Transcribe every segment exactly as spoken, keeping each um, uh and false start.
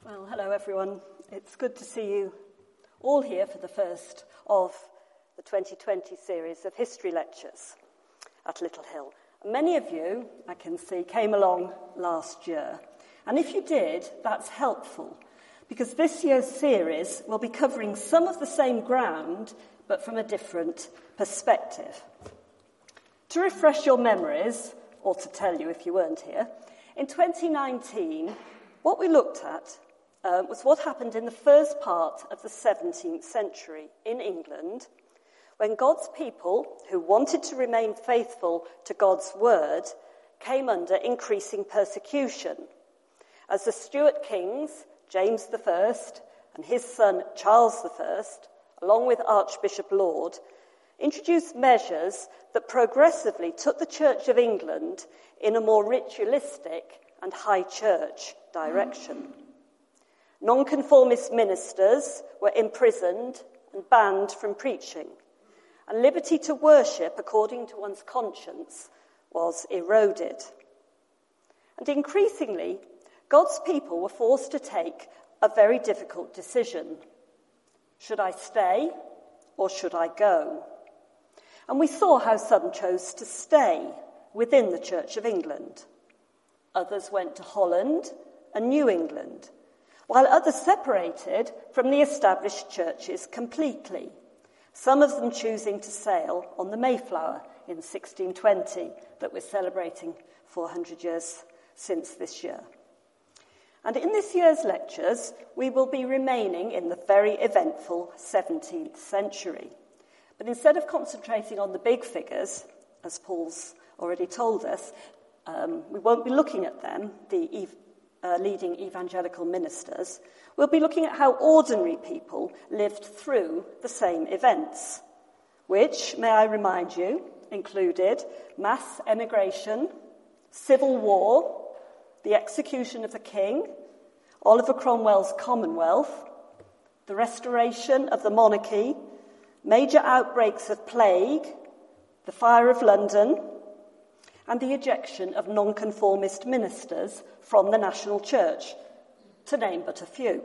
Well, hello everyone. It's good to see you all here for the first of the twenty twenty series of history lectures at Little Hill. Many of you, I can see, came along last year. And if you did, that's helpful, because this year's series will be covering some of the same ground, but from a different perspective. To refresh your memories, or to tell you if you weren't here, in twenty nineteen, what we looked at uh, was what happened in the first part of the seventeenth century in England, when God's people, who wanted to remain faithful to God's word, came under increasing persecution, as the Stuart kings, James the First and his son Charles the First, along with Archbishop Laud, introduced measures that progressively took the Church of England in a more ritualistic and high church direction. Nonconformist ministers were imprisoned and banned from preaching, and liberty to worship according to one's conscience was eroded. And increasingly, God's people were forced to take a very difficult decision. Should I stay or should I go? And we saw how some chose to stay within the Church of England. Others went to Holland and New England, while others separated from the established churches completely, some of them choosing to sail on the Mayflower in sixteen twenty, that we're celebrating four hundred years since this year. And in this year's lectures, we will be remaining in the very eventful seventeenth century. But instead of concentrating on the big figures, as Paul's already told us, um, we won't be looking at them, the ev- uh, leading evangelical ministers. We'll be looking at how ordinary people lived through the same events, which, may I remind you, included mass emigration, civil war, the execution of the king, Oliver Cromwell's Commonwealth, the restoration of the monarchy, major outbreaks of plague, the fire of London, and the ejection of nonconformist ministers from the national church, to name but a few.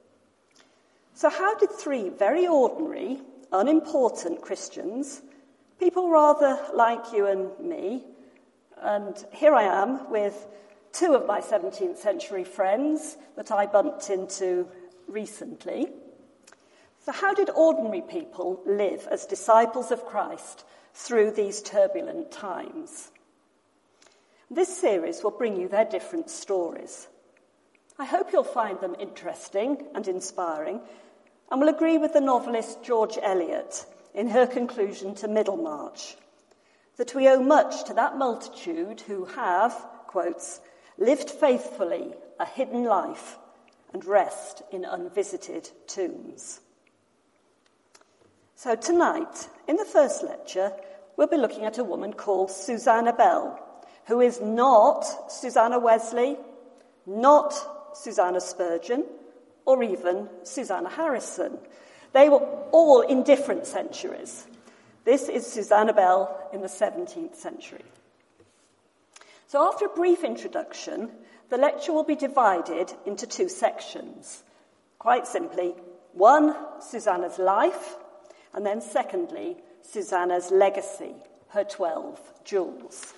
So how did three very ordinary, unimportant Christians, people rather like you and me, and here I am with two of my seventeenth century friends that I bumped into recently. So how did ordinary people live as disciples of Christ through these turbulent times? This series will bring you their different stories. I hope you'll find them interesting and inspiring, and will agree with the novelist George Eliot in her conclusion to Middlemarch, that we owe much to that multitude who have, quotes, lived faithfully a hidden life and rest in unvisited tombs. So tonight, in the first lecture, we'll be looking at a woman called Susanna Bell, who is not Susanna Wesley, not Susanna Spurgeon, or even Susanna Harrison. They were all in different centuries. This is Susanna Bell in the seventeenth century. So after a brief introduction, the lecture will be divided into two sections. Quite simply, one, Susanna's life, and then secondly, Susanna's legacy, her twelve jewels.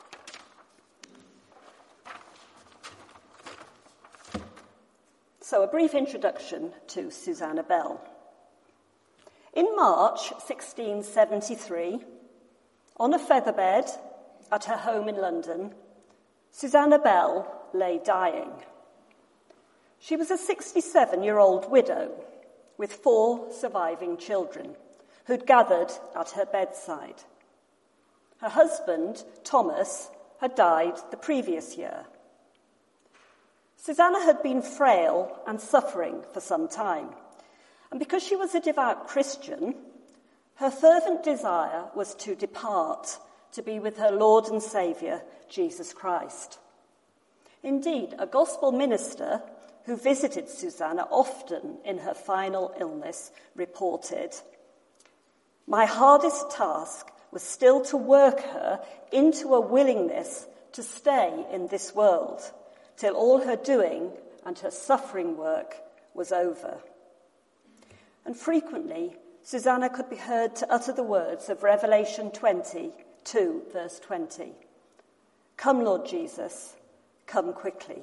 So a brief introduction to Susanna Bell. In March sixteen seventy-three, on a featherbed at her home in London, Susanna Bell lay dying. She was a sixty-seven-year-old widow with four surviving children who'd gathered at her bedside. Her husband, Thomas, had died the previous year. Susanna had been frail and suffering for some time, and because she was a devout Christian, her fervent desire was to depart to be with her Lord and Saviour, Jesus Christ. Indeed, a gospel minister who visited Susanna often in her final illness reported, "My hardest task was still to work her into a willingness to stay in this world till all her doing and her suffering work was over. And frequently, Susanna could be heard to utter the words of Revelation twenty-two, verse twenty. "Come, Lord Jesus, come quickly."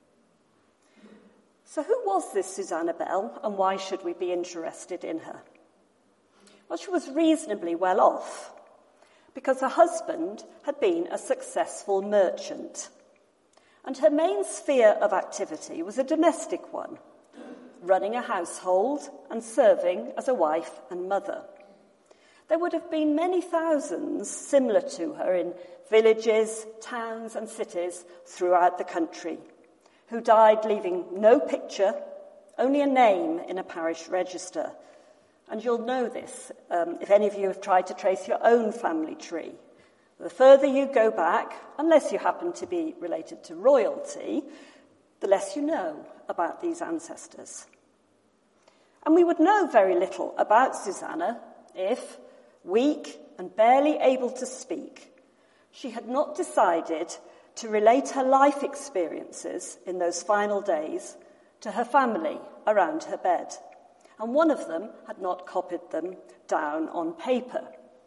So who was this Susanna Bell, and why should we be interested in her? Well, she was reasonably well off, because her husband had been a successful merchant, and her main sphere of activity was a domestic one, running a household and serving as a wife and mother. There would have been many thousands similar to her in villages, towns and cities throughout the country, who died leaving no picture, only a name in a parish register. And you'll know this um, if any of you have tried to trace your own family tree. The further you go back, unless you happen to be related to royalty, the less you know about these ancestors. And we would know very little about Susanna if, weak and barely able to speak, she had not decided to relate her life experiences in those final days to her family around her bed. And one of them had not copied them down on paper.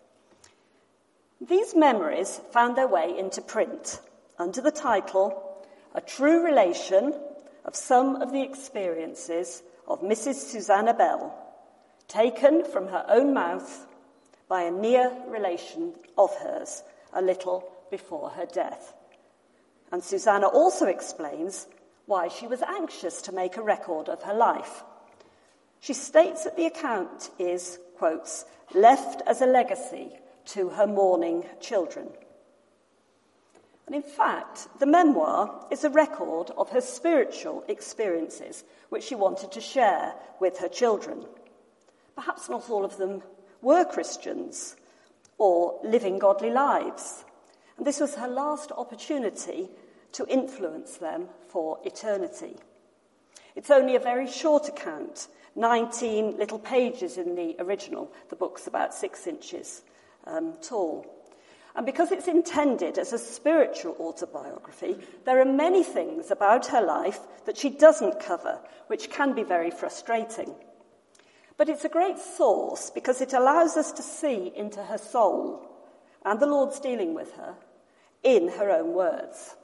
These memories found their way into print under the title, "A True Relation of Some of the Experiences of Missus Susanna Bell, taken from her own mouth by a near relation of hers a little before her death." And Susanna also explains why she was anxious to make a record of her life. She states that the account is, quotes, "left as a legacy to her mourning children." And in fact, the memoir is a record of her spiritual experiences, which she wanted to share with her children. Perhaps not all of them were Christians or living godly lives. And this was her last opportunity to influence them for eternity. It's only a very short account, nineteen little pages in the original. The book's about six inches um, tall. And because it's intended as a spiritual autobiography, there are many things about her life that she doesn't cover, which can be very frustrating. But it's a great source because it allows us to see into her soul and the Lord's dealing with her in her own words.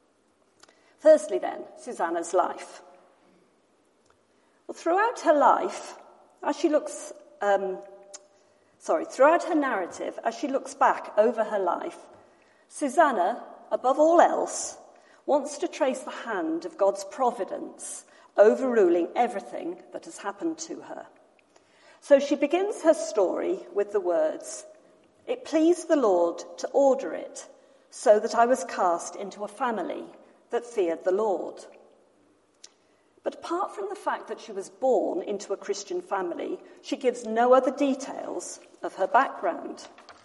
Firstly then, Susanna's life. Well, throughout her life, as she looks, um, sorry, throughout her narrative, as she looks back over her life, Susanna, above all else, wants to trace the hand of God's providence overruling everything that has happened to her. So she begins her story with the words, "It pleased the Lord to order it, so that I was cast into a family that feared the Lord." But apart from the fact that she was born into a Christian family, she gives no other details of her background.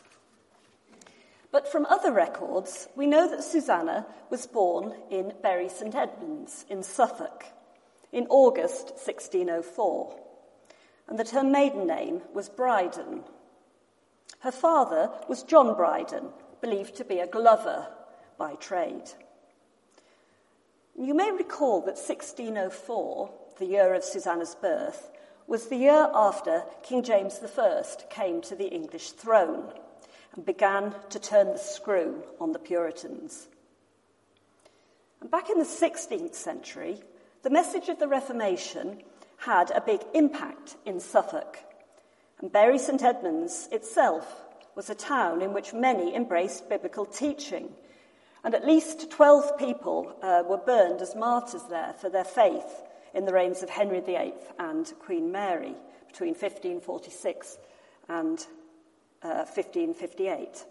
But from other records, we know that Susanna was born in Bury St Edmunds in Suffolk in August sixteen oh four, and that her maiden name was Bryden. Her father was John Bryden, believed to be a glover by trade. You may recall that sixteen oh four, the year of Susanna's birth, was the year after King James the First came to the English throne and began to turn the screw on the Puritans. And back in the sixteenth century, the message of the Reformation had a big impact in Suffolk. And Bury St Edmunds itself was a town in which many embraced biblical teaching. And at least twelve people uh, were burned as martyrs there for their faith in the reigns of Henry the Eighth and Queen Mary between fifteen forty-six and uh, fifteen fifty-eight.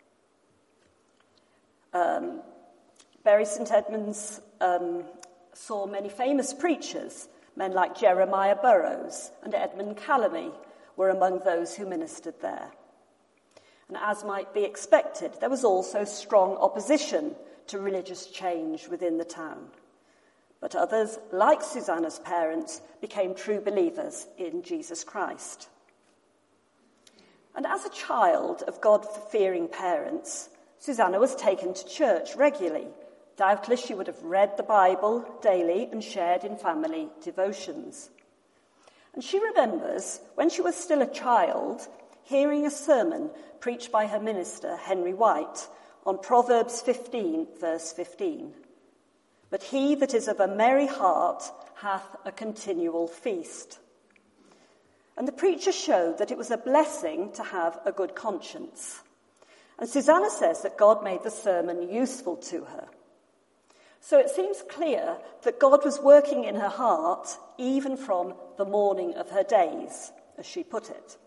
Um, Bury St Edmunds um, saw many famous preachers. Men like Jeremiah Burroughs and Edmund Calamy were among those who ministered there. And as might be expected, there was also strong opposition to religious change within the town. But others, like Susanna's parents, became true believers in Jesus Christ. And as a child of God-fearing parents, Susanna was taken to church regularly, Doubtless she would have read the Bible daily and shared in family devotions. And she remembers, when she was still a child, hearing a sermon preached by her minister, Henry White, on Proverbs fifteen, verse fifteen. But he that is of a merry heart hath a continual feast. And the preacher showed that it was a blessing to have a good conscience. And Susanna says that God made the sermon useful to her. So it seems clear that God was working in her heart even from the morning of her days, as she put it.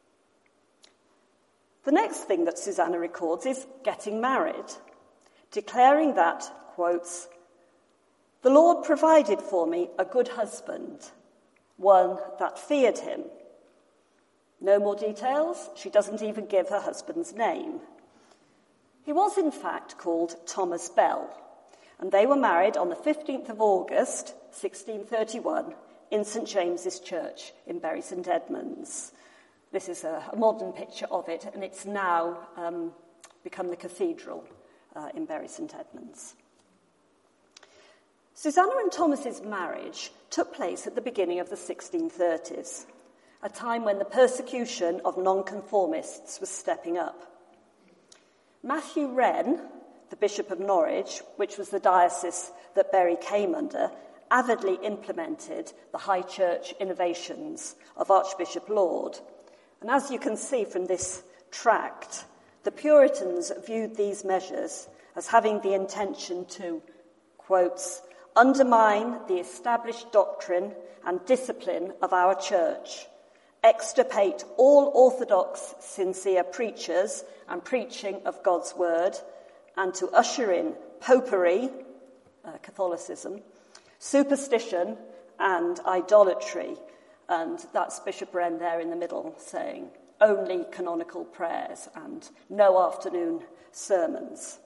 The next thing that Susanna records is getting married, declaring that, quotes, "The Lord provided for me a good husband, one that feared him." No more details. She doesn't even give her husband's name. He was, in fact, called Thomas Bell, and they were married on the fifteenth of August, sixteen thirty-one, in St James's Church in Bury St Edmunds. This is a, a modern picture of it, and it's now um, become the cathedral uh, in Bury St Edmunds. Susanna and Thomas's marriage took place at the beginning of the sixteen thirties, a time when the persecution of nonconformists was stepping up. Matthew Wren, the Bishop of Norwich, which was the diocese that Bury came under, avidly implemented the high church innovations of Archbishop Laud. And as you can see from this tract, the Puritans viewed these measures as having the intention to, quotes, undermine the established doctrine and discipline of our church, extirpate all orthodox, sincere preachers and preaching of God's word, and to usher in popery, uh, Catholicism, superstition and idolatry. And that's Bishop Wren there in the middle saying only canonical prayers and no afternoon sermons.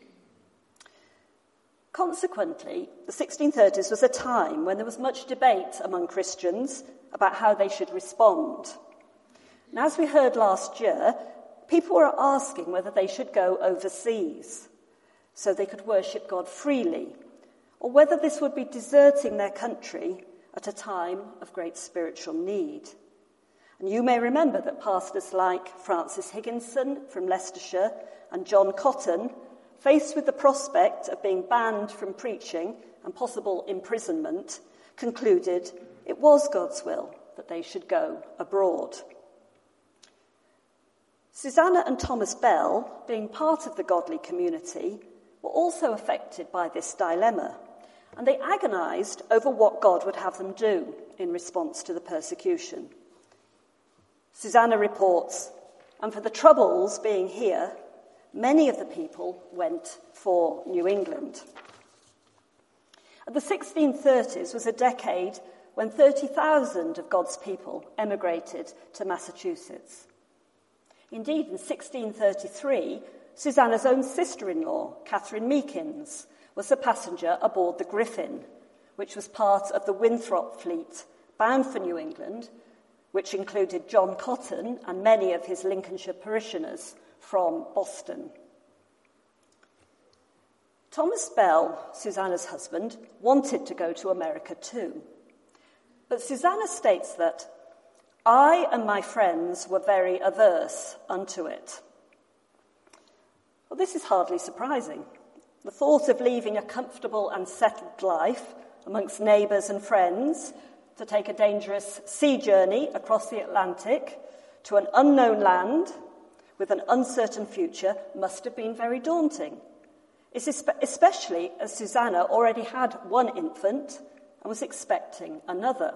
Consequently, the sixteen thirties was a time when there was much debate among Christians about how they should respond. And as we heard last year, people were asking whether they should go overseas so they could worship God freely, or whether this would be deserting their country at a time of great spiritual need. And you may remember that pastors like Francis Higginson from Leicestershire and John Cotton, faced with the prospect of being banned from preaching and possible imprisonment, concluded it was God's will that they should go abroad. Susanna and Thomas Bell, being part of the godly community, were also affected by this dilemma, and they agonised over what God would have them do in response to the persecution. Susanna reports, and for the troubles being here, many of the people went for New England. The sixteen thirties was a decade when thirty thousand of God's people emigrated to Massachusetts. Indeed, in sixteen thirty-three, Susanna's own sister-in-law, Catherine Meekins, was a passenger aboard the Griffin, which was part of the Winthrop fleet bound for New England, which included John Cotton and many of his Lincolnshire parishioners from Boston. Thomas Bell, Susanna's husband, wanted to go to America too. But Susanna states that, "I and my friends were very averse unto it." Well, this is hardly surprising. The thought of leaving a comfortable and settled life amongst neighbours and friends to take a dangerous sea journey across the Atlantic to an unknown land with an uncertain future must have been very daunting, especially as Susanna already had one infant and was expecting another.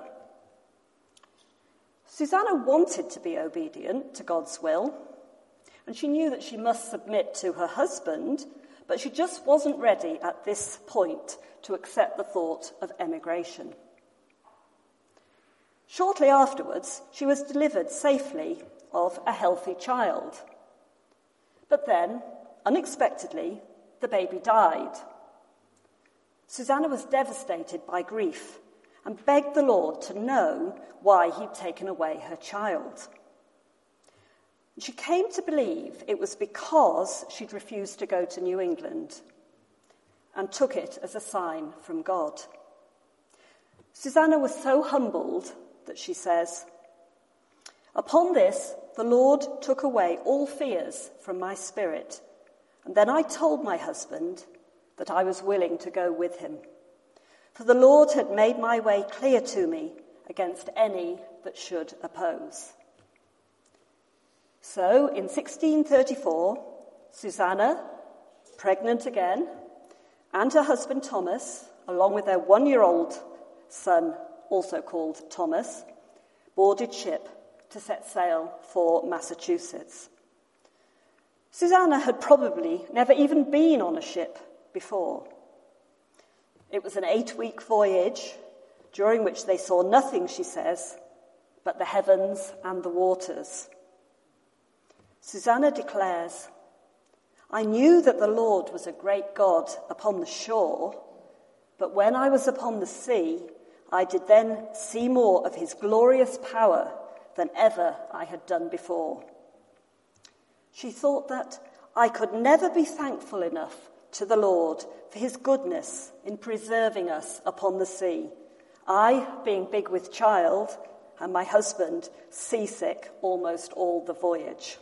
Susanna wanted to be obedient to God's will, and she knew that she must submit to her husband, but she just wasn't ready at this point to accept the thought of emigration. Shortly afterwards, she was delivered safely of a healthy child. But then, unexpectedly, the baby died. Susanna was devastated by grief and begged the Lord to know why he'd taken away her child. She came to believe it was because she'd refused to go to New England. and took it as a sign from God. Susanna was so humbled that she says, "Upon this, the Lord took away all fears from my spirit, and then I told my husband that I was willing to go with him. For the Lord had made my way clear to me against any that should oppose." So, in sixteen thirty-four, Susanna, pregnant again, and her husband Thomas, along with their one-year-old son, also called Thomas, boarded ship to set sail for Massachusetts. Susanna had probably never even been on a ship before. It was an eight-week voyage, during which they saw nothing, she says, but the heavens and the waters. Susanna declares, "I knew that the Lord was a great God upon the shore, but when I was upon the sea, I did then see more of his glorious power than ever I had done before." She thought that I could never be thankful enough to the Lord for his goodness in preserving us upon the sea, I being big with child and my husband seasick almost all the voyage.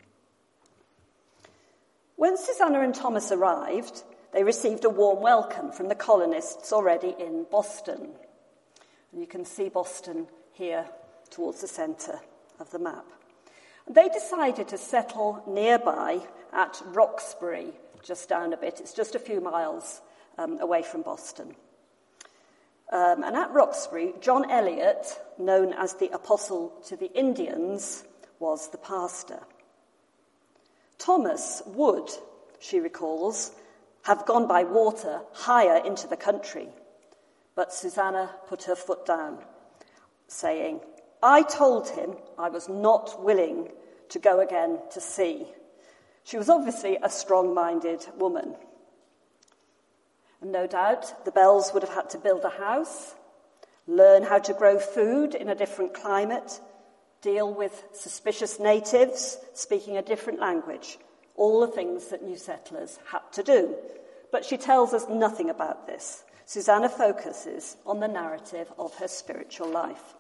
When Susanna and Thomas arrived, they received a warm welcome from the colonists already in Boston. And you can see Boston here towards the centre of the map. And they decided to settle nearby at Roxbury, just down a bit. It's just a few miles um, away from Boston. Um, and at Roxbury, John Eliot, known as the Apostle to the Indians, was the pastor. Thomas would, she recalls, have gone by water higher into the country, but Susanna put her foot down, saying, "I told him I was not willing to go again to sea." She was obviously a strong-minded woman. And no doubt the Bells would have had to build a house, learn how to grow food in a different climate, deal with suspicious natives speaking a different language, all the things that new settlers had to do. But she tells us nothing about this. Susanna focuses on the narrative of her spiritual life.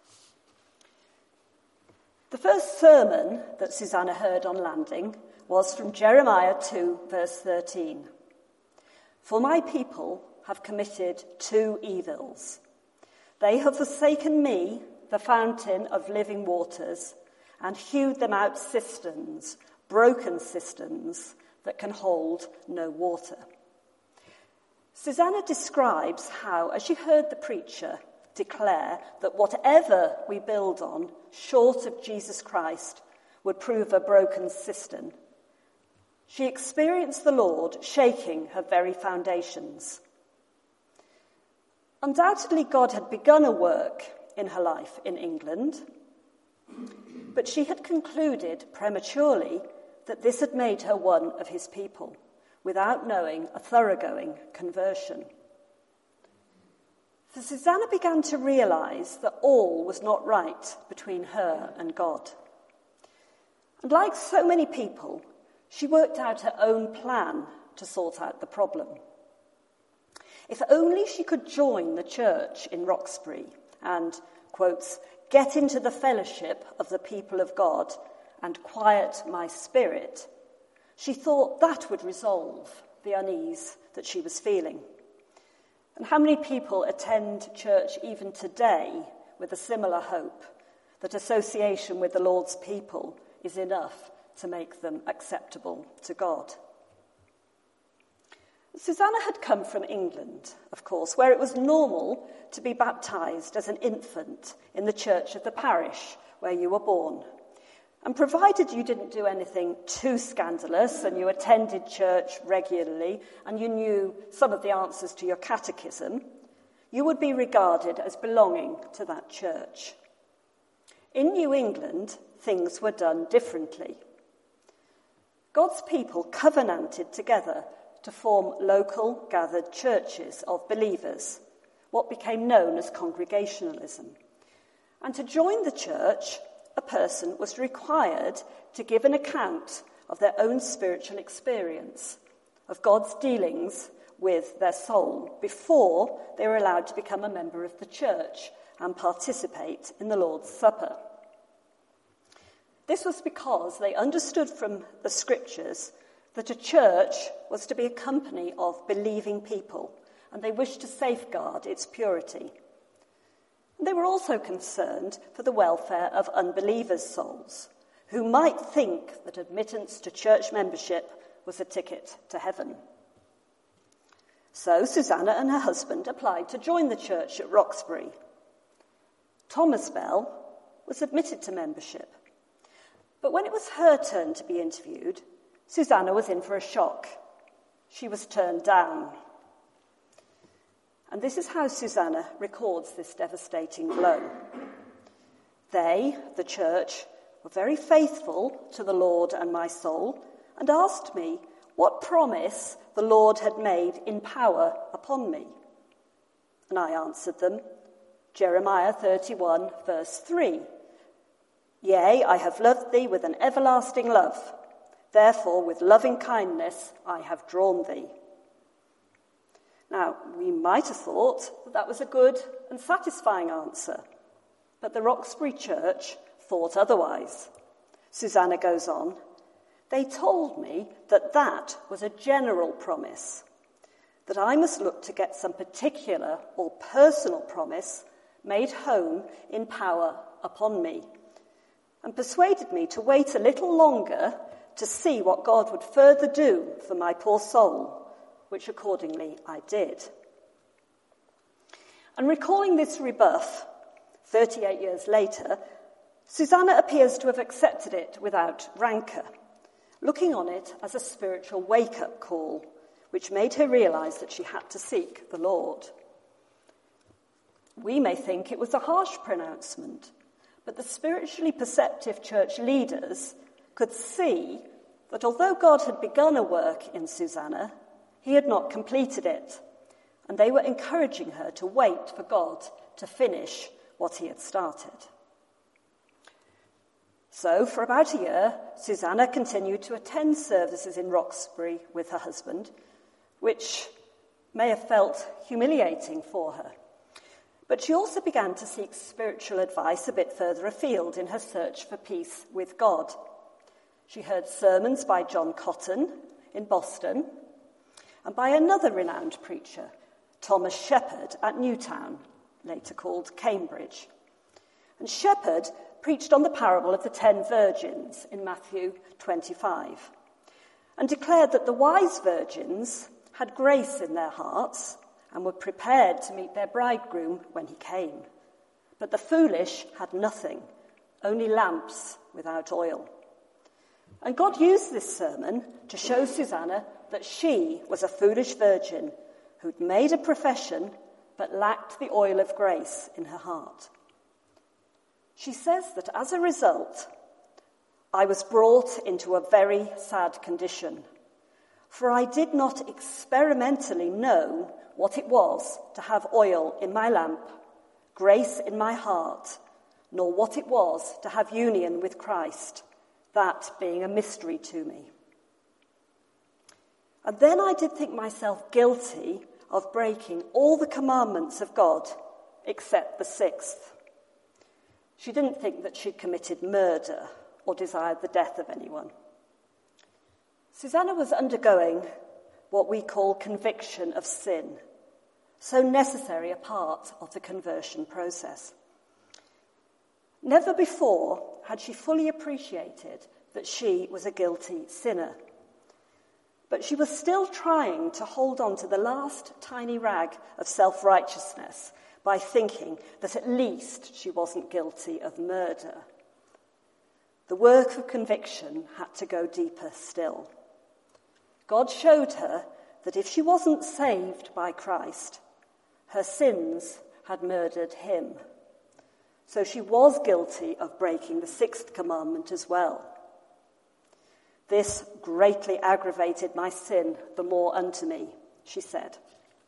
The first sermon that Susanna heard on landing was from Jeremiah two, verse thirteen. "For my people have committed two evils. They have forsaken me, the fountain of living waters, and hewed them out cisterns, broken cisterns that can hold no water." Susanna describes how, as she heard the preacher declare that whatever we build on, short of Jesus Christ, would prove a broken cistern, she experienced the Lord shaking her very foundations. Undoubtedly, God had begun a work in her life in England, but she had concluded prematurely that this had made her one of his people, without knowing a thoroughgoing conversion. So Susanna began to realise that all was not right between her and God. And like so many people, she worked out her own plan to sort out the problem. If only she could join the church in Roxbury and, quotes, "get into the fellowship of the people of God and quiet my spirit," she thought that would resolve the unease that she was feeling. And how many people attend church even today with a similar hope that association with the Lord's people is enough to make them acceptable to God? Susanna had come from England, of course, where it was normal to be baptised as an infant in the church of the parish where you were born. And provided you didn't do anything too scandalous and you attended church regularly and you knew some of the answers to your catechism, you would be regarded as belonging to that church. In New England, things were done differently. God's people covenanted together to form local gathered churches of believers, what became known as Congregationalism. And to join the church, a person was required to give an account of their own spiritual experience, of God's dealings with their soul before they were allowed to become a member of the church and participate in the Lord's Supper. This was because they understood from the scriptures that a church was to be a company of believing people, and they wished to safeguard its purity. And they were also concerned for the welfare of unbelievers' souls, who might think that admittance to church membership was a ticket to heaven. So Susanna and her husband applied to join the church at Roxbury. Thomas Bell was admitted to membership. But when it was her turn to be interviewed, Susanna was in for a shock. She was turned down. And this is how Susanna records this devastating blow. They, the church, were very faithful to the Lord and my soul, and asked me what promise the Lord had made in power upon me. And I answered them, Jeremiah thirty-one, verse three. Yea, I have loved thee with an everlasting love. Therefore, with loving kindness I have drawn thee. Now, we might have thought that that was a good and satisfying answer, but the Roxbury Church thought otherwise. Susanna goes on, they told me that that was a general promise, that I must look to get some particular or personal promise made home in power upon me, and persuaded me to wait a little longer to see what God would further do for my poor soul, which accordingly I did. And recalling this rebuff, thirty-eight years later, Susanna appears to have accepted it without rancour, looking on it as a spiritual wake-up call, which made her realise that she had to seek the Lord. We may think it was a harsh pronouncement, but the spiritually perceptive church leaders could see that although God had begun a work in Susanna, he had not completed it, and they were encouraging her to wait for God to finish what he had started. So, for about a year, Susanna continued to attend services in Roxbury with her husband, which may have felt humiliating for her. But she also began to seek spiritual advice a bit further afield in her search for peace with God. She heard sermons by John Cotton in Boston and by another renowned preacher, Thomas Shepherd at Newtown, later called Cambridge. And Shepherd preached on the parable of the ten virgins in Matthew twenty-five and declared that the wise virgins had grace in their hearts and were prepared to meet their bridegroom when he came. But the foolish had nothing, only lamps without oil. And God used this sermon to show Susanna that she was a foolish virgin who'd made a profession but lacked the oil of grace in her heart. She says that as a result, I was brought into a very sad condition, for I did not experimentally know what it was to have oil in my lamp, grace in my heart, nor what it was to have union with Christ, that being a mystery to me. And then I did think myself guilty of breaking all the commandments of God, except the sixth. She didn't think that she'd committed murder or desired the death of anyone. Susanna was undergoing what we call conviction of sin, so necessary a part of the conversion process. Never before had she fully appreciated that she was a guilty sinner. But she was still trying to hold on to the last tiny rag of self-righteousness by thinking that at least she wasn't guilty of murder. The work of conviction had to go deeper still. God showed her that if she wasn't saved by Christ, her sins had murdered him. So she was guilty of breaking the sixth commandment as well. This greatly aggravated my sin the more unto me, she said.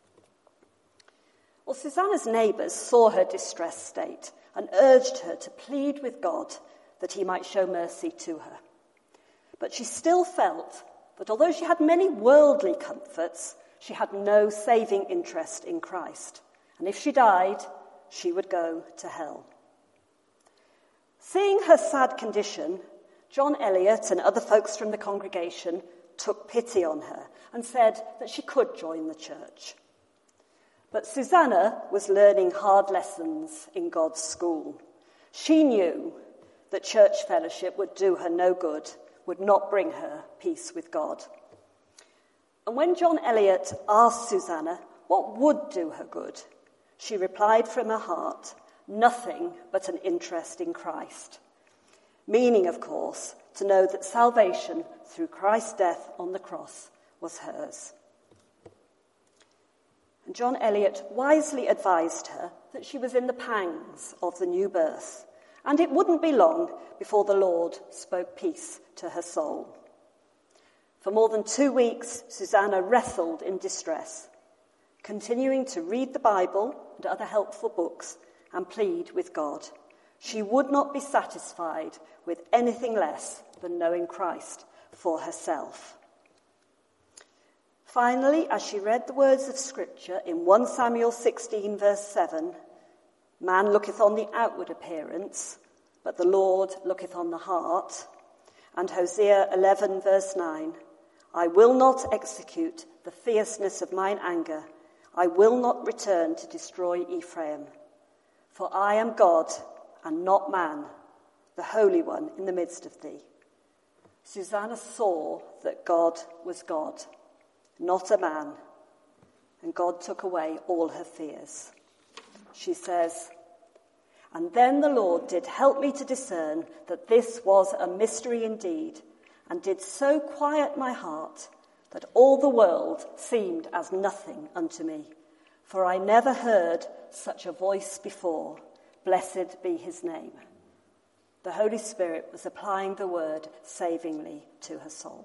Well, Susanna's neighbours saw her distressed state and urged her to plead with God that he might show mercy to her. But she still felt that although she had many worldly comforts, she had no saving interest in Christ, and if she died, she would go to hell. Seeing her sad condition, John Eliot and other folks from the congregation took pity on her and said that she could join the church. But Susanna was learning hard lessons in God's school. She knew that church fellowship would do her no good, would not bring her peace with God. And when John Eliot asked Susanna what would do her good, she replied from her heart, nothing but an interest in Christ. Meaning, of course, to know that salvation through Christ's death on the cross was hers. And John Eliot wisely advised her that she was in the pangs of the new birth, and it wouldn't be long before the Lord spoke peace to her soul. For more than two weeks, Susanna wrestled in distress, continuing to read the Bible and other helpful books and plead with God. She would not be satisfied with anything less than knowing Christ for herself. Finally, as she read the words of Scripture in First Samuel sixteen, verse seven, man looketh on the outward appearance, but the Lord looketh on the heart, and Hosea eleven, verse nine, I will not execute the fierceness of mine anger, I will not return to destroy Ephraim. For I am God, and not man, the Holy One in the midst of thee. Susanna saw that God was God, not a man, and God took away all her fears. She says, and then the Lord did help me to discern that this was a mystery indeed, and did so quiet my heart that all the world seemed as nothing unto me. For I never heard such a voice before. Blessed be his name. The Holy Spirit was applying the word savingly to her soul.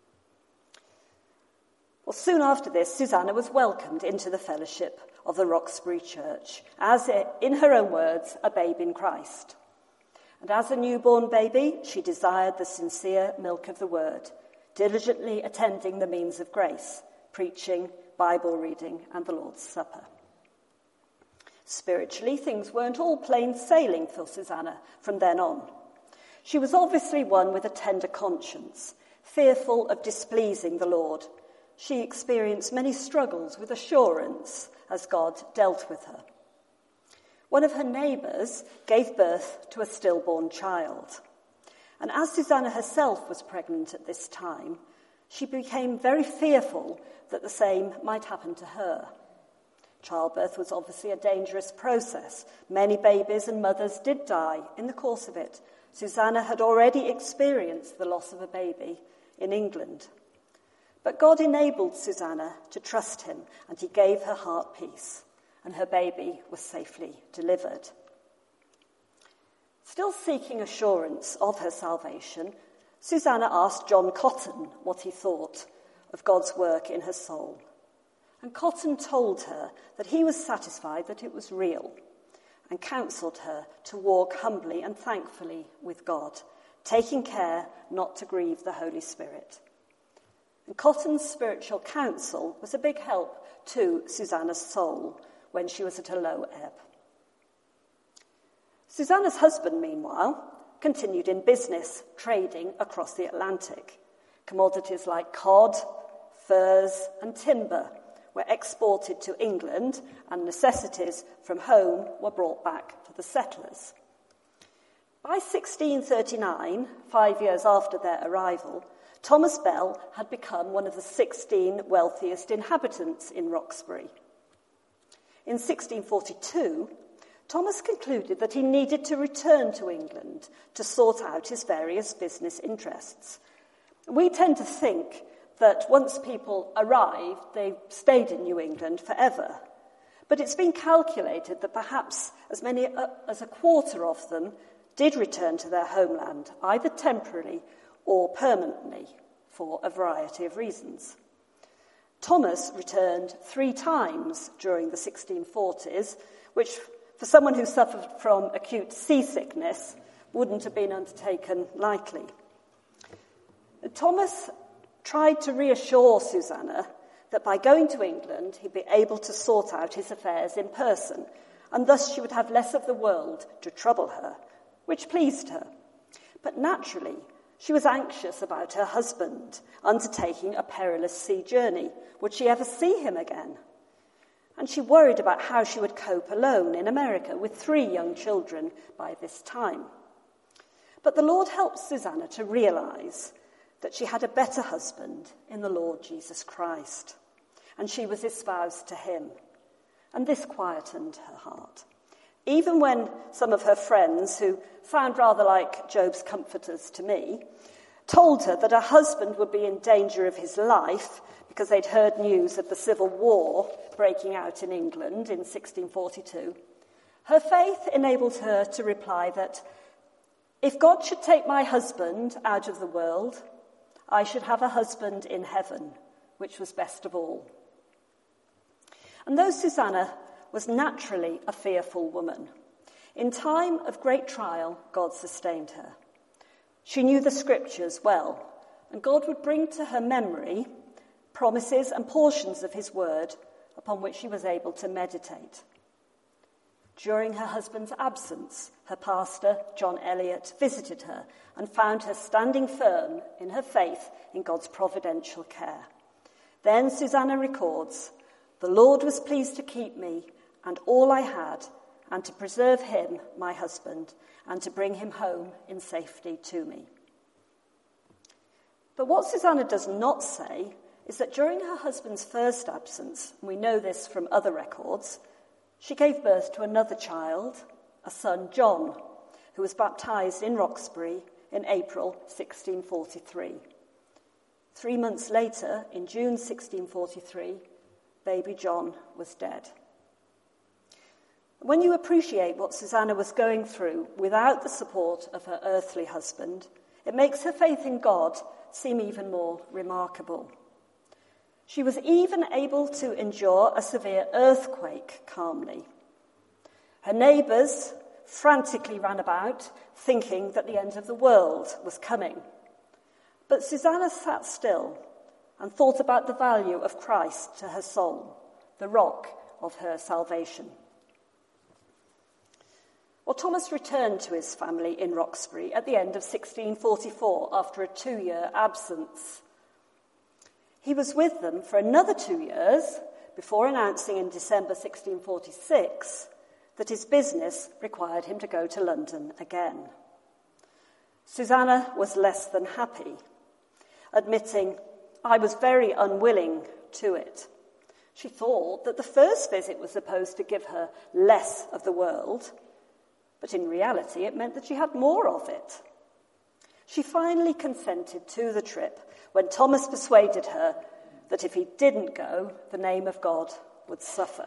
Well, soon after this, Susanna was welcomed into the fellowship of the Roxbury Church as, in her own words, a babe in Christ. And as a newborn baby, she desired the sincere milk of the word, diligently attending the means of grace, preaching, Bible reading, and the Lord's Supper. Spiritually, things weren't all plain sailing for Susanna from then on. She was obviously one with a tender conscience, fearful of displeasing the Lord. She experienced many struggles with assurance as God dealt with her. One of her neighbours gave birth to a stillborn child. And as Susanna herself was pregnant at this time, she became very fearful that the same might happen to her. Childbirth was obviously a dangerous process. Many babies and mothers did die in the course of it. Susanna had already experienced the loss of a baby in England. But God enabled Susanna to trust him, and he gave her heart peace, and her baby was safely delivered. Still seeking assurance of her salvation, Susanna asked John Cotton what he thought of God's work in her soul. And Cotton told her that he was satisfied that it was real, and counselled her to walk humbly and thankfully with God, taking care not to grieve the Holy Spirit. And Cotton's spiritual counsel was a big help to Susanna's soul when she was at a low ebb. Susanna's husband, meanwhile, continued in business, trading across the Atlantic. Commodities like cod, furs, and timber were exported to England, and necessities from home were brought back to the settlers. By sixteen thirty-nine, five years after their arrival, Thomas Bell had become one of the sixteen wealthiest inhabitants in Roxbury. In sixteen forty-two, Thomas concluded that he needed to return to England to sort out his various business interests. We tend to think that once people arrived, they stayed in New England forever. But it's been calculated that perhaps as many as a quarter of them did return to their homeland, either temporarily or permanently, for a variety of reasons. Thomas returned three times during the sixteen forties, which for someone who suffered from acute seasickness wouldn't have been undertaken lightly. Thomas tried to reassure Susanna that by going to England, he'd be able to sort out his affairs in person, and thus she would have less of the world to trouble her, which pleased her. But naturally, she was anxious about her husband undertaking a perilous sea journey. Would she ever see him again? And she worried about how she would cope alone in America with three young children by this time. But the Lord helped Susanna to realize that she had a better husband in the Lord Jesus Christ, and she was espoused to him. And this quietened her heart. Even when some of her friends, who sound rather like Job's comforters to me, told her that her husband would be in danger of his life because they'd heard news of the civil war breaking out in England in sixteen forty-two, her faith enabled her to reply that if God should take my husband out of the world, I should have a husband in heaven, which was best of all. And though Susanna was naturally a fearful woman, in time of great trial, God sustained her. She knew the scriptures well, and God would bring to her memory promises and portions of his word upon which she was able to meditate. During her husband's absence, her pastor, John Eliot, visited her and found her standing firm in her faith in God's providential care. Then Susanna records, "The Lord was pleased to keep me and all I had, and to preserve him, my husband, and to bring him home in safety to me." But what Susanna does not say is that during her husband's first absence, and we know this from other records, she gave birth to another child, a son, John, who was baptised in Roxbury in April sixteen forty-three. Three months later, in June sixteen forty-three, baby John was dead. When you appreciate what Susanna was going through without the support of her earthly husband, it makes her faith in God seem even more remarkable. She was even able to endure a severe earthquake calmly. Her neighbours frantically ran about, thinking that the end of the world was coming. But Susanna sat still and thought about the value of Christ to her soul, the rock of her salvation. Well, Thomas returned to his family in Roxbury at the end of sixteen forty-four after a two-year absence. He was with them for another two years before announcing in December sixteen forty-six that his business required him to go to London again. Susanna was less than happy, admitting, "I was very unwilling to it." She thought that the first visit was supposed to give her less of the world, but in reality it meant that she had more of it. She finally consented to the trip when Thomas persuaded her that if he didn't go, the name of God would suffer.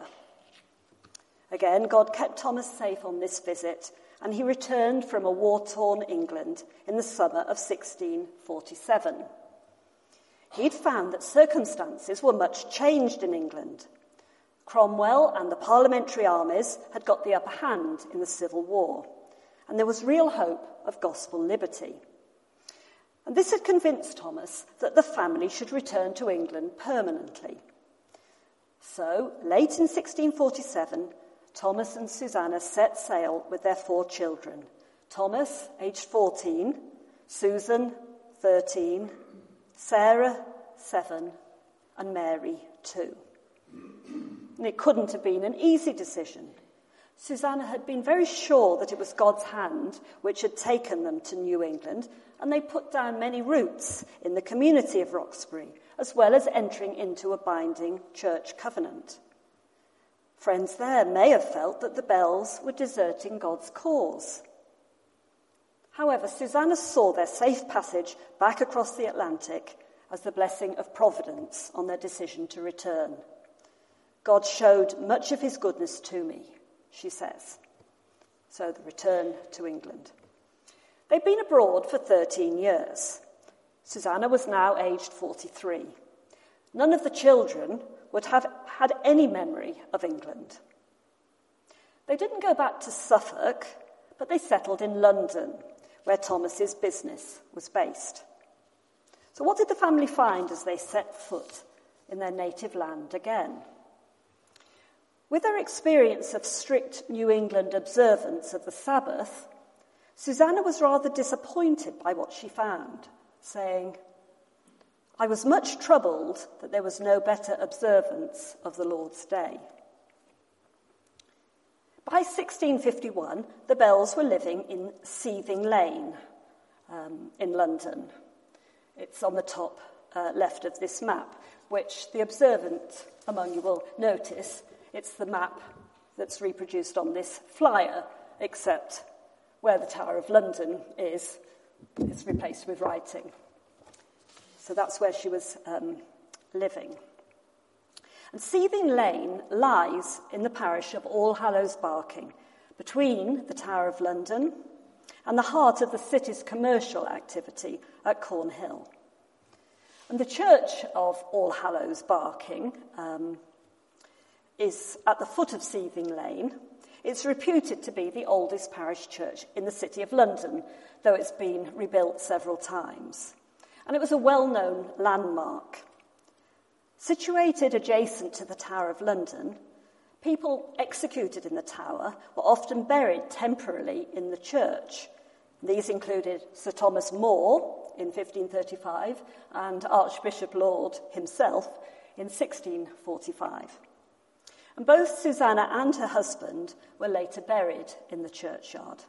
Again, God kept Thomas safe on this visit, and he returned from a war-torn England in the summer of sixteen forty-seven. He'd found that circumstances were much changed in England. Cromwell and the parliamentary armies had got the upper hand in the Civil War, and there was real hope of gospel liberty. And this had convinced Thomas that the family should return to England permanently. So, late in sixteen forty-seven, Thomas and Susanna set sail with their four children. Thomas, aged fourteen, Susan, thirteen, Sarah, seven, and Mary, two. And it couldn't have been an easy decision. Susanna had been very sure that it was God's hand which had taken them to New England, and they put down many roots in the community of Roxbury, as well as entering into a binding church covenant. Friends there may have felt that the Bells were deserting God's cause. However, Susanna saw their safe passage back across the Atlantic as the blessing of providence on their decision to return. God showed much of his goodness to me, she says. So the return to England. They'd been abroad for thirteen years. Susanna was now aged forty-three. None of the children would have had any memory of England. They didn't go back to Suffolk, but they settled in London, where Thomas's business was based. So what did the family find as they set foot in their native land again. With her experience of strict New England observance of the Sabbath, Susanna was rather disappointed by what she found, saying, "I was much troubled that there was no better observance of the Lord's Day." By sixteen fifty-one, the Bells were living in Seething Lane um, in London. It's on the top uh, left of this map, which the observant among you will notice. It's the map that's reproduced on this flyer, except where the Tower of London is, it's replaced with writing. So that's where she was um, living. And Seething Lane lies in the parish of All Hallows Barking, between the Tower of London and the heart of the city's commercial activity at Cornhill. And the church of All Hallows Barking um, is at the foot of Seething Lane. It's reputed to be the oldest parish church in the City of London, though it's been rebuilt several times. And it was a well-known landmark. Situated adjacent to the Tower of London, people executed in the tower were often buried temporarily in the church. These included Sir Thomas More in fifteen thirty-five and Archbishop Laud himself in sixteen forty-five. And both Susanna and her husband were later buried in the churchyard.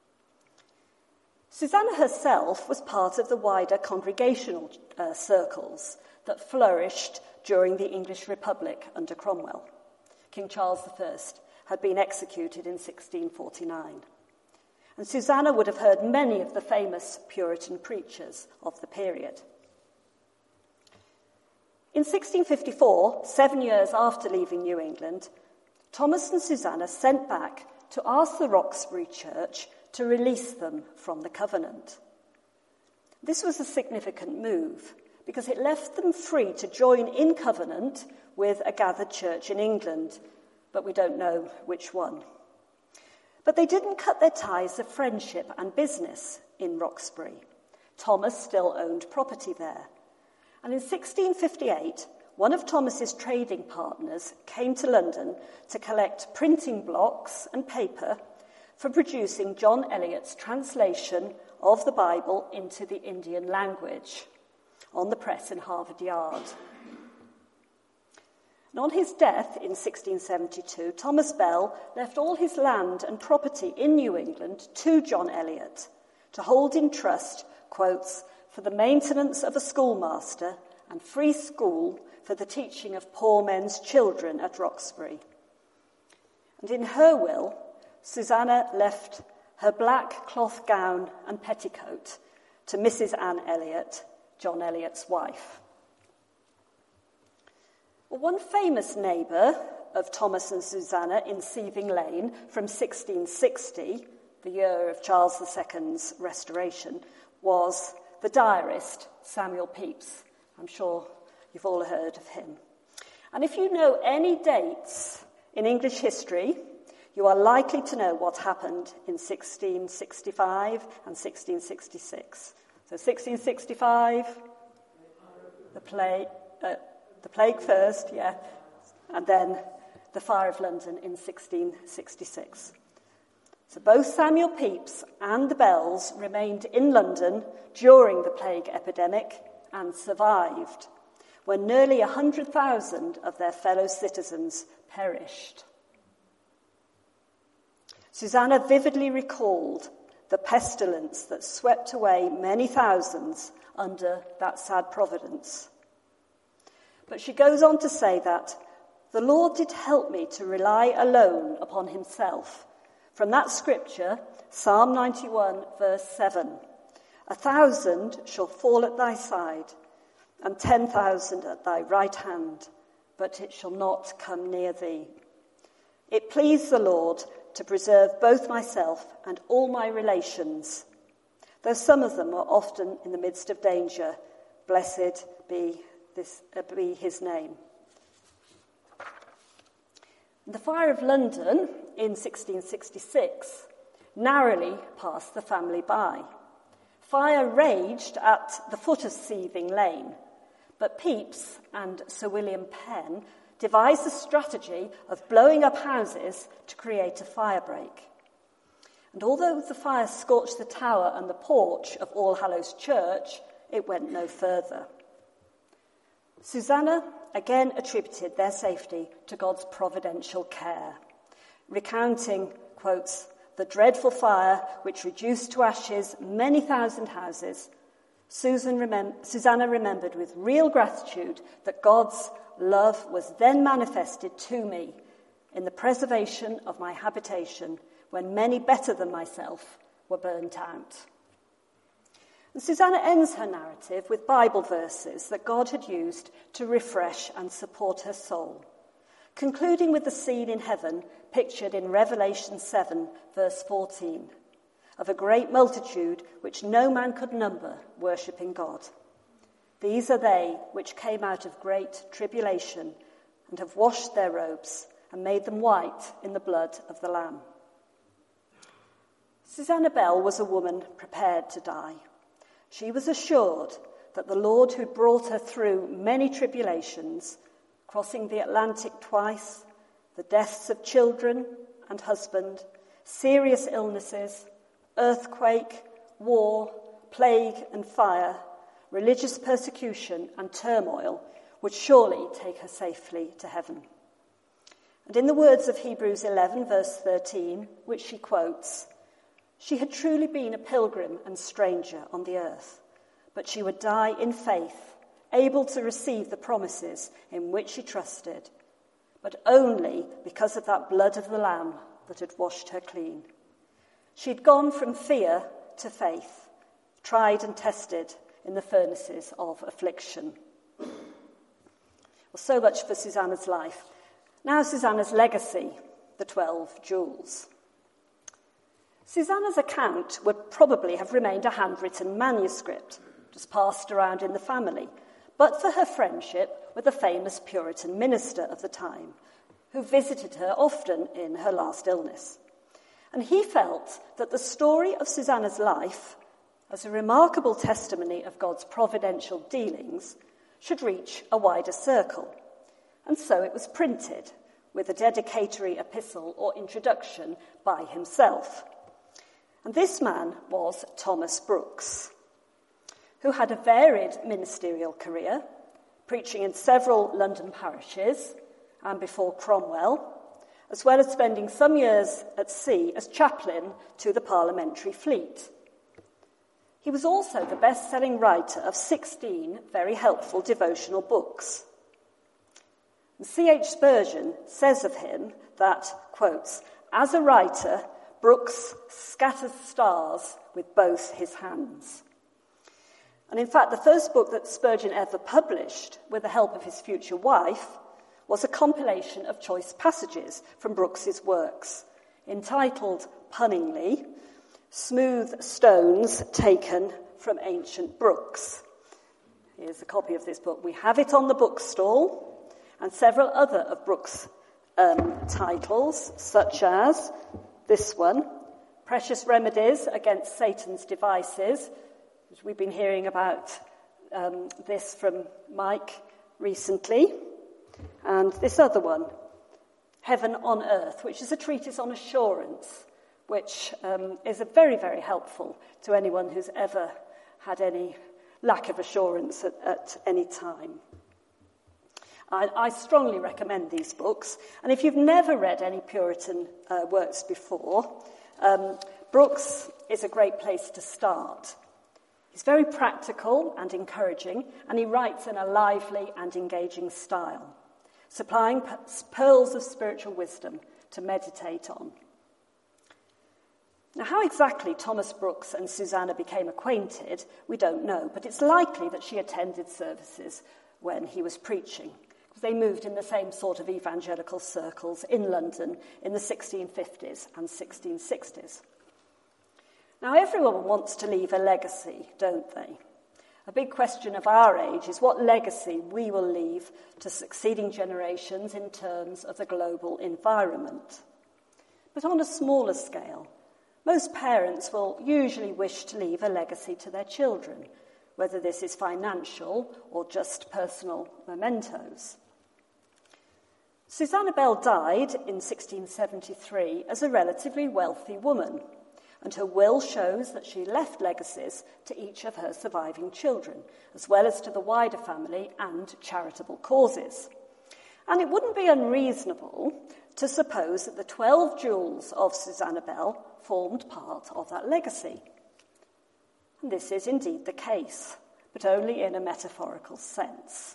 Susanna herself was part of the wider congregational uh, circles that flourished during the English Republic under Cromwell. King Charles the First had been executed in sixteen forty-nine. And Susanna would have heard many of the famous Puritan preachers of the period. In sixteen fifty-four, seven years after leaving New England, Thomas and Susanna sent back to ask the Roxbury Church to release them from the covenant. This was a significant move because it left them free to join in covenant with a gathered church in England, but we don't know which one. But they didn't cut their ties of friendship and business in Roxbury. Thomas still owned property there. And in sixteen fifty-eight, one of Thomas's trading partners came to London to collect printing blocks and paper for producing John Eliot's translation of the Bible into the Indian language on the press in Harvard Yard. And on his death in sixteen seventy-two, Thomas Bell left all his land and property in New England to John Eliot to hold in trust, quotes, for the maintenance of a schoolmaster and free school for the teaching of poor men's children at Roxbury. And in her will, Susanna left her black cloth gown and petticoat to Missus Anne Eliot, John Eliot's wife. Well, one famous neighbour of Thomas and Susanna in Seething Lane from sixteen sixty, the year of Charles the Second's restoration, was the diarist Samuel Pepys. I'm sure you've all heard of him. And if you know any dates in English history, you are likely to know what happened in sixteen sixty-five and sixteen sixty-six. So sixteen sixty-five, the plague, uh, the plague first, yeah, and then the Fire of London in sixteen sixty-six. So both Samuel Pepys and the Bells remained in London during the plague epidemic and survived, when nearly one hundred thousand of their fellow citizens perished. Susanna vividly recalled the pestilence that swept away many thousands under that sad providence. But she goes on to say that the Lord did help me to rely alone upon himself. From that scripture, Psalm ninety-one, verse seven, a thousand shall fall at thy side, and ten thousand at thy right hand, but it shall not come near thee. It pleased the Lord to preserve both myself and all my relations, though some of them were often in the midst of danger. Blessed be, this, uh, be his name. The Fire of London in sixteen sixty-six narrowly passed the family by. Fire raged at the foot of Seething Lane, But Pepys and Sir William Penn devised a strategy of blowing up houses to create a firebreak. And although the fire scorched the tower and the porch of All Hallows Church, it went no further. Susanna again attributed their safety to God's providential care, recounting, quotes, "the dreadful fire which reduced to ashes many thousand houses. Susan remem- Susanna remembered with real gratitude that God's love was then manifested to me in the preservation of my habitation when many better than myself were burnt out." And Susanna ends her narrative with Bible verses that God had used to refresh and support her soul, concluding with the scene in heaven pictured in Revelation seven, verse fourteen, of a great multitude which no man could number, worshipping God. "These are they which came out of great tribulation and have washed their robes and made them white in the blood of the Lamb." Susanna Bell was a woman prepared to die. She was assured that the Lord who brought her through many tribulations, crossing the Atlantic twice, the deaths of children and husband, serious illnesses, earthquake, war, plague and fire, religious persecution and turmoil, would surely take her safely to heaven. And in the words of Hebrews eleven, verse thirteen, which she quotes, "She had truly been a pilgrim and stranger on the earth, but she would die in faith, able to receive the promises in which she trusted, but only because of that blood of the Lamb that had washed her clean. She'd gone from fear to faith, tried and tested in the furnaces of affliction." Well, so much for Susanna's life. Now Susanna's legacy, the twelve jewels. Susanna's account would probably have remained a handwritten manuscript, just passed around in the family, but for her friendship with a famous Puritan minister of the time, who visited her often in her last illness. And he felt that the story of Susanna's life, as a remarkable testimony of God's providential dealings, should reach a wider circle. And so it was printed with a dedicatory epistle or introduction by himself. And this man was Thomas Brooks, who had a varied ministerial career, preaching in several London parishes and before Cromwell, as well as spending some years at sea as chaplain to the parliamentary fleet. He was also the best-selling writer of sixteen very helpful devotional books. And C H Spurgeon says of him that, quotes, "As a writer, Brooks scatters stars with both his hands." And in fact, the first book that Spurgeon ever published, with the help of his future wife, was a compilation of choice passages from Brooks's works, entitled, punningly, "Smooth Stones Taken from Ancient Brooks." Here's a copy of this book. We have it on the bookstall, and several other of Brooks' um, titles, such as this one, "Precious Remedies Against Satan's Devices," which we've been hearing about um, this from Mike recently. And this other one, "Heaven on Earth," which is a treatise on assurance, which um, is a very, very helpful to anyone who's ever had any lack of assurance at, at any time. I, I strongly recommend these books. And if you've never read any Puritan uh, works before, um, Brooks is a great place to start. He's very practical and encouraging, and he writes in a lively and engaging style, supplying p- pearls of spiritual wisdom to meditate on. Now, how exactly Thomas Brooks and Susanna became acquainted, we don't know, but it's likely that she attended services when he was preaching. They moved in the same sort of evangelical circles in London in the sixteen fifties and sixteen sixties. Now, everyone wants to leave a legacy, don't they? A big question of our age is what legacy we will leave to succeeding generations in terms of the global environment. But on a smaller scale, most parents will usually wish to leave a legacy to their children, whether this is financial or just personal mementos. Susanna Bell died in sixteen seventy-three as a relatively wealthy woman, and her will shows that she left legacies to each of her surviving children, as well as to the wider family and charitable causes. And it wouldn't be unreasonable to suppose that the twelve jewels of Susanna Bell formed part of that legacy. And this is indeed the case, but only in a metaphorical sense.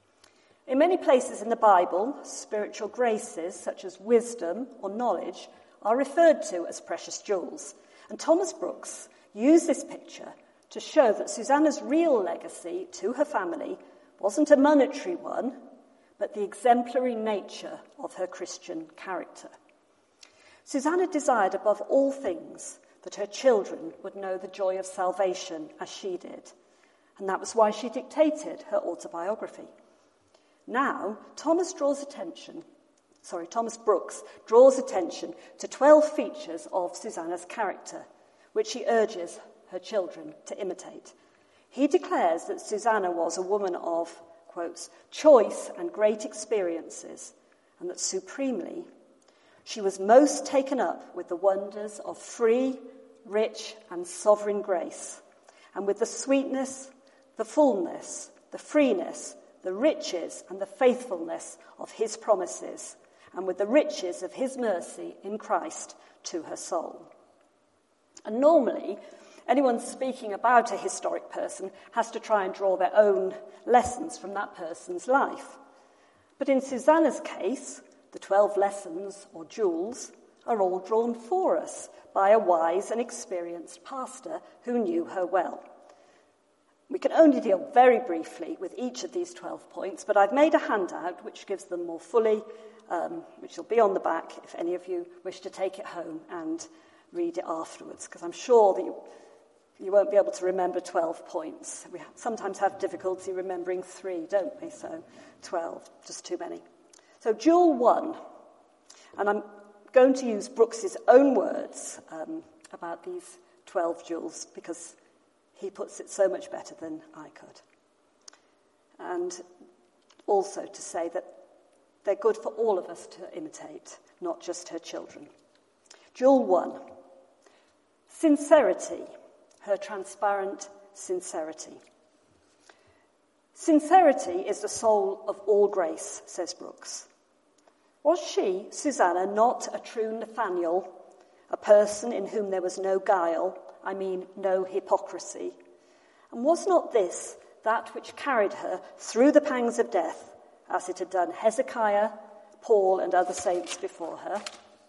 In many places in the Bible, spiritual graces such as wisdom or knowledge are referred to as precious jewels. And Thomas Brooks used this picture to show that Susanna's real legacy to her family wasn't a monetary one, but the exemplary nature of her Christian character. Susanna desired above all things that her children would know the joy of salvation as she did, and that was why she dictated her autobiography. Now, Thomas draws attention, sorry, Thomas Brooks draws attention to twelve features of Susanna's character, which he urges her children to imitate. He declares that Susanna was a woman of, quotes, choice and great experiences, and that supremely, she was most taken up with the wonders of free, rich, and sovereign grace, and with the sweetness, the fullness, the freeness, the riches, and the faithfulness of his promises, and with the riches of his mercy in Christ to her soul. And normally, anyone speaking about a historic person has to try and draw their own lessons from that person's life. But in Susanna's case, the twelve lessons, or jewels, are all drawn for us by a wise and experienced pastor who knew her well. We can only deal very briefly with each of these twelve points, but I've made a handout which gives them more fully, um, which will be on the back if any of you wish to take it home and read it afterwards, because I'm sure that you, you won't be able to remember twelve points. We sometimes have difficulty remembering three, don't we? So twelve, just too many. So jewel one, and I'm going to use Brooks's own words um, about these twelve jewels, because he puts it so much better than I could. And also to say that they're good for all of us to imitate, not just her children. Jewel one, sincerity, her transparent sincerity. Sincerity is the soul of all grace, says Brooks. Was she, Susanna, not a true Nathaniel, a person in whom there was no guile, I mean no hypocrisy? And was not this that which carried her through the pangs of death, as it had done Hezekiah, Paul, and other saints before her?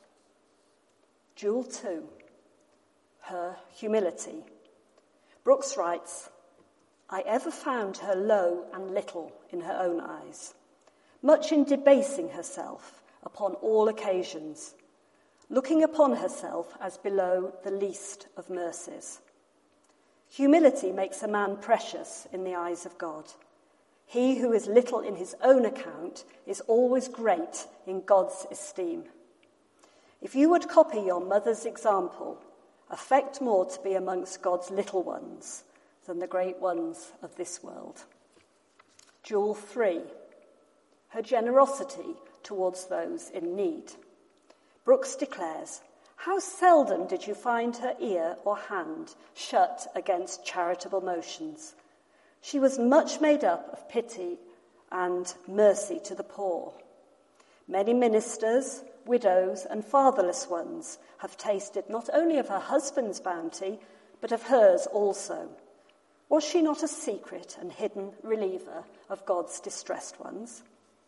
Jewel two, her humility. Brooks writes, I ever found her low and little in her own eyes, much in debasing herself upon all occasions, looking upon herself as below the least of mercies. Humility makes a man precious in the eyes of God. He who is little in his own account is always great in God's esteem. If you would copy your mother's example, affect more to be amongst God's little ones than the great ones of this world. Jewel three, her generosity towards those in need. Brooks declares, how seldom did you find her ear or hand shut against charitable motions? She was much made up of pity and mercy to the poor. Many ministers, widows, and fatherless ones have tasted not only of her husband's bounty, but of hers also. Was she not a secret and hidden reliever of God's distressed ones?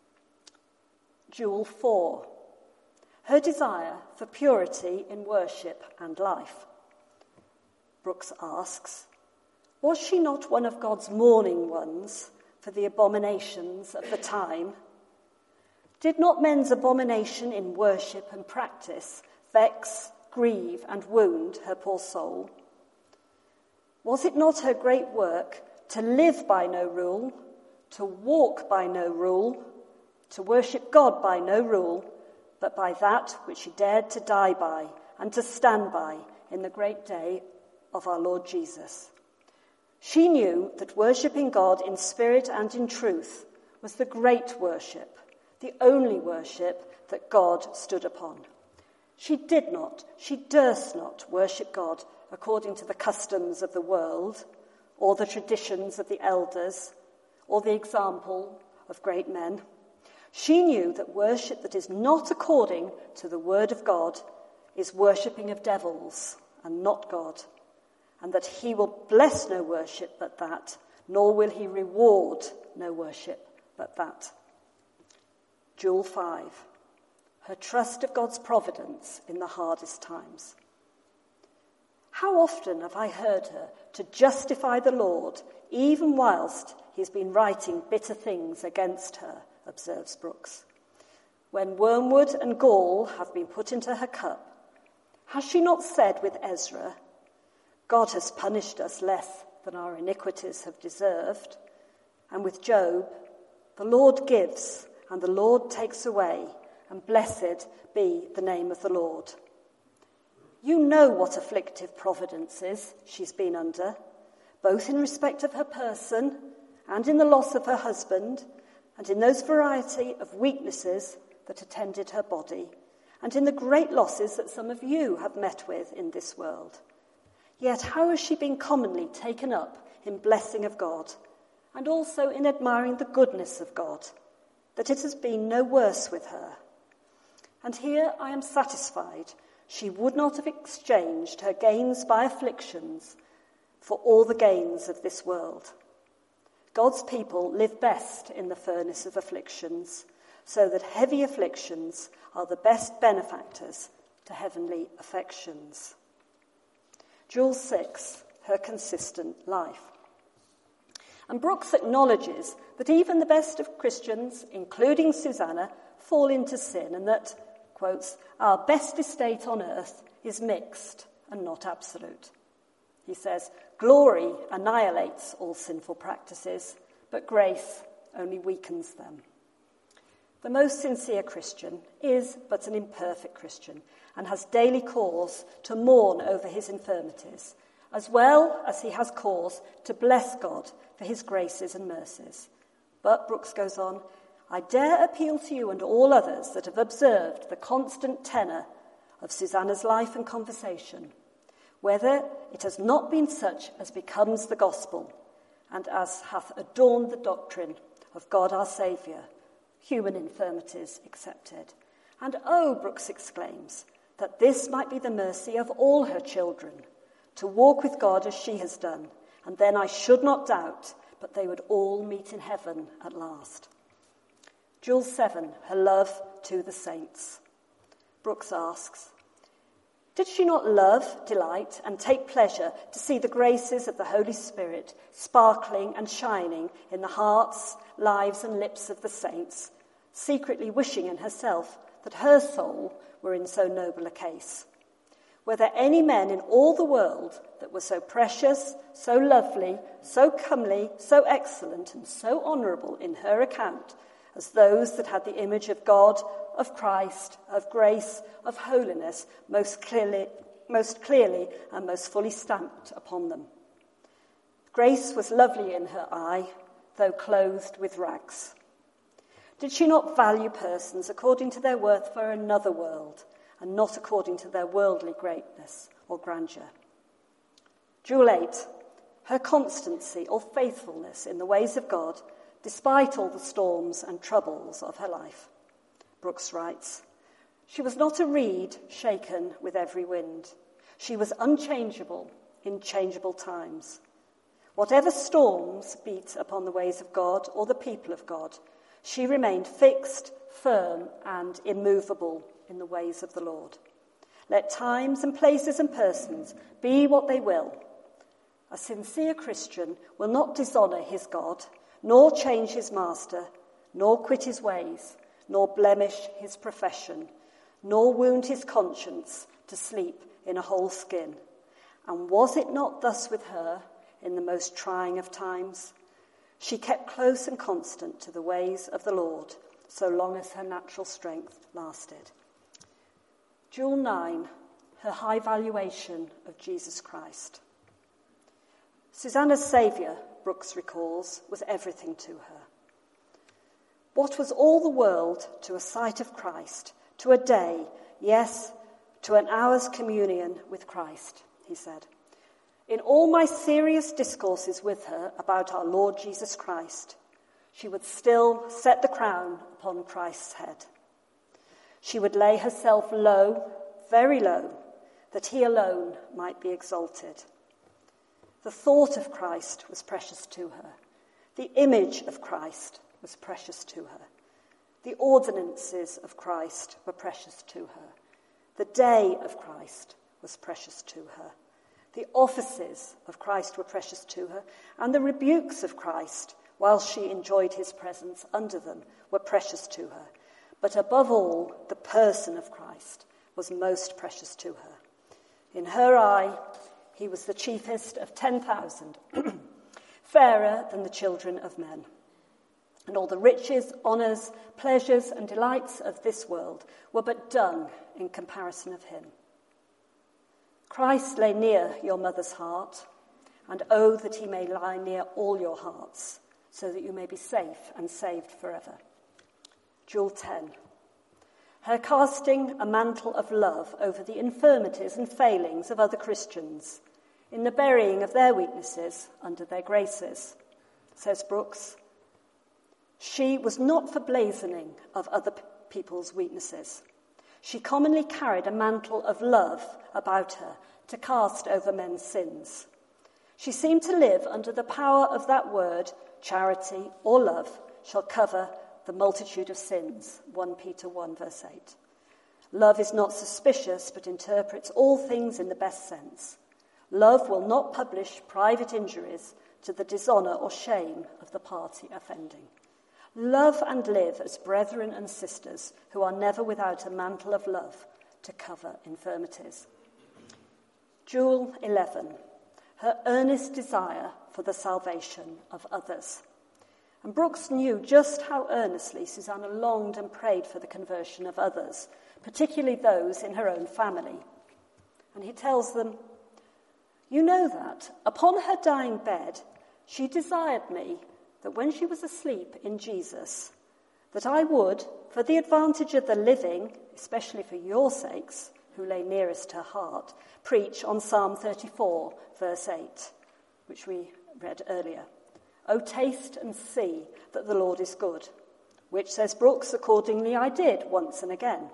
Jewel four, her desire for purity in worship and life. Brooks asks, was she not one of God's mourning ones for the abominations of the time? Did not men's abomination in worship and practice vex, grieve, and wound her poor soul? Was it not her great work to live by no rule, to walk by no rule, to worship God by no rule, but by that which she dared to die by and to stand by in the great day of our Lord Jesus? She knew that worshipping God in spirit and in truth was the great worship, the only worship that God stood upon. She did not, she durst not worship God according to the customs of the world, or the traditions of the elders, or the example of great men. She knew that worship that is not according to the word of God is worshipping of devils and not God, and that he will bless no worship but that, nor will he reward no worship but that. Jewel five, her trust of God's providence in the hardest times. How often have I heard her to justify the Lord, even whilst he's been writing bitter things against her, observes Brooks. When wormwood and gall have been put into her cup, has she not said with Ezra, God has punished us less than our iniquities have deserved? And with Job, the Lord gives and the Lord takes away, and blessed be the name of the Lord. You know what afflictive providences she's been under, both in respect of her person and in the loss of her husband, and in those variety of weaknesses that attended her body, and in the great losses that some of you have met with in this world. Yet how has she been commonly taken up in blessing of God, and also in admiring the goodness of God, that it has been no worse with her. And here I am satisfied she would not have exchanged her gains by afflictions for all the gains of this world. God's people live best in the furnace of afflictions, so that heavy afflictions are the best benefactors to heavenly affections. Jewel six, her consistent life. And Brooks acknowledges that even the best of Christians, including Susanna, fall into sin, and that, quotes, our best estate on earth is mixed and not absolute. He says, glory annihilates all sinful practices, but grace only weakens them. The most sincere Christian is but an imperfect Christian and has daily cause to mourn over his infirmities, as well as he has cause to bless God for his graces and mercies. But, Brooks goes on, I dare appeal to you and all others that have observed the constant tenor of Susanna's life and conversation, whether it has not been such as becomes the gospel, and as hath adorned the doctrine of God our Saviour, human infirmities excepted. And oh, Brooks exclaims, that this might be the mercy of all her children, to walk with God as she has done, and then I should not doubt, but they would all meet in heaven at last. Jewel seven, her love to the saints. Brooks asks, did she not love, delight, and take pleasure to see the graces of the Holy Spirit sparkling and shining in the hearts, lives, and lips of the saints, secretly wishing in herself that her soul were in so noble a case? Were there any men in all the world that were so precious, so lovely, so comely, so excellent, and so honourable in her account as those that had the image of God, of Christ, of grace, of holiness, most clearly, most clearly and most fully stamped upon them? Grace was lovely in her eye, though clothed with rags. Did she not value persons according to their worth for another world, and not according to their worldly greatness or grandeur? Jewel eight, her constancy or faithfulness in the ways of God, despite all the storms and troubles of her life. Brooks writes, she was not a reed shaken with every wind. She was unchangeable in changeable times. Whatever storms beat upon the ways of God or the people of God, she remained fixed, firm, and immovable in the ways of the Lord. Let times and places and persons be what they will. A sincere Christian will not dishonour his God, nor change his master, nor quit his ways, nor blemish his profession, nor wound his conscience to sleep in a whole skin. And was it not thus with her in the most trying of times? She kept close and constant to the ways of the Lord, so long as her natural strength lasted. Jewel nine, her high valuation of Jesus Christ. Susanna's saviour, Brooks recalls, was everything to her. What was all the world to a sight of Christ, to a day, yes, to an hour's communion with Christ, he said. In all my serious discourses with her about our Lord Jesus Christ, she would still set the crown upon Christ's head. She would lay herself low, very low, that he alone might be exalted. The thought of Christ was precious to her. The image of Christ was precious to her. The ordinances of Christ were precious to her. The day of Christ was precious to her. The offices of Christ were precious to her, and the rebukes of Christ, while she enjoyed his presence under them, were precious to her. But above all, the person of Christ was most precious to her. In her eye, he was the chiefest of ten thousand, fairer than the children of men. And all the riches, honours, pleasures and delights of this world were but dung in comparison of him. Christ lay near your mother's heart, and oh, that he may lie near all your hearts, so that you may be safe and saved forever. Jewel ten. Her casting a mantle of love over the infirmities and failings of other Christians, in the burying of their weaknesses under their graces, says Brooks. She was not for blazoning of other people's weaknesses. She commonly carried a mantle of love about her to cast over men's sins. She seemed to live under the power of that word, charity or love shall cover the multitude of sins, First Peter one verse eight. Love is not suspicious, but interprets all things in the best sense. Love will not publish private injuries to the dishonour or shame of the party offending. Love and live as brethren and sisters who are never without a mantle of love to cover infirmities. Jewel eleven. Her earnest desire for the salvation of others. And Brooks knew just how earnestly Susanna longed and prayed for the conversion of others, particularly those in her own family. And he tells them, "You know that, upon her dying bed, she desired me that when she was asleep in Jesus, that I would, for the advantage of the living, especially for your sakes, who lay nearest her heart, preach on Psalm thirty-four, verse eight, which we read earlier. O taste and see that the Lord is good, which, says Brooks, accordingly I did once and again.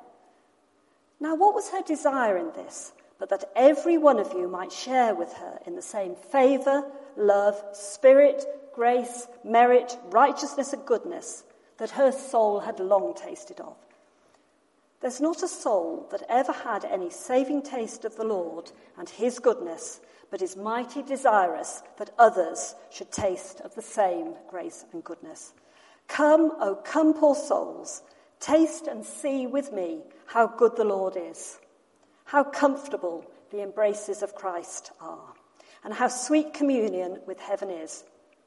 Now what was her desire in this, but that every one of you might share with her in the same favour, love, spirit, grace, merit, righteousness and goodness that her soul had long tasted of. There's not a soul that ever had any saving taste of the Lord and his goodness, but is mighty desirous that others should taste of the same grace and goodness. Come, O come, poor souls, taste and see with me how good the Lord is, how comfortable the embraces of Christ are, and how sweet communion with heaven is.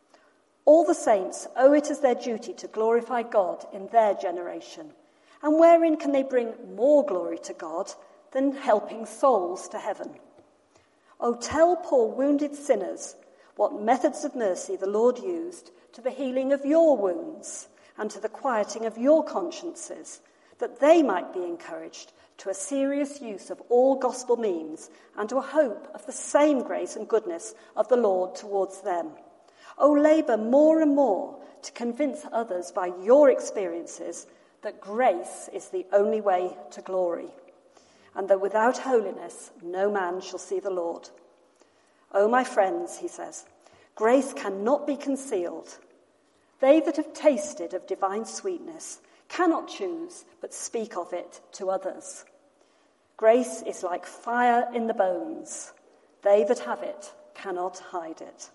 All the saints owe it as their duty to glorify God in their generation. And wherein can they bring more glory to God than helping souls to heaven? Oh, tell poor wounded sinners what methods of mercy the Lord used to the healing of your wounds and to the quieting of your consciences, that they might be encouraged to a serious use of all gospel means and to a hope of the same grace and goodness of the Lord towards them. Oh, labour more and more to convince others by your experiences that grace is the only way to glory, and that without holiness no man shall see the Lord. Oh, my friends, he says, grace cannot be concealed. They that have tasted of divine sweetness cannot choose but speak of it to others. Grace is like fire in the bones. They that have it cannot hide it.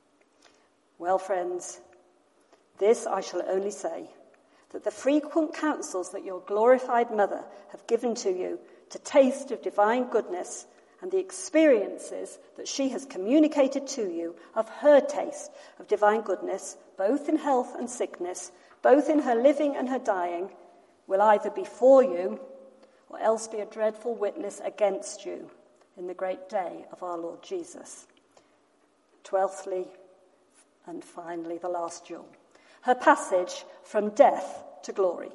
Well, friends, this I shall only say, that the frequent counsels that your glorified mother have given to you to taste of divine goodness and the experiences that she has communicated to you of her taste of divine goodness, both in health and sickness, both in her living and her dying, will either be for you or else be a dreadful witness against you in the great day of our Lord Jesus. Twelfthly, and finally, the last jewel, her passage from death to glory.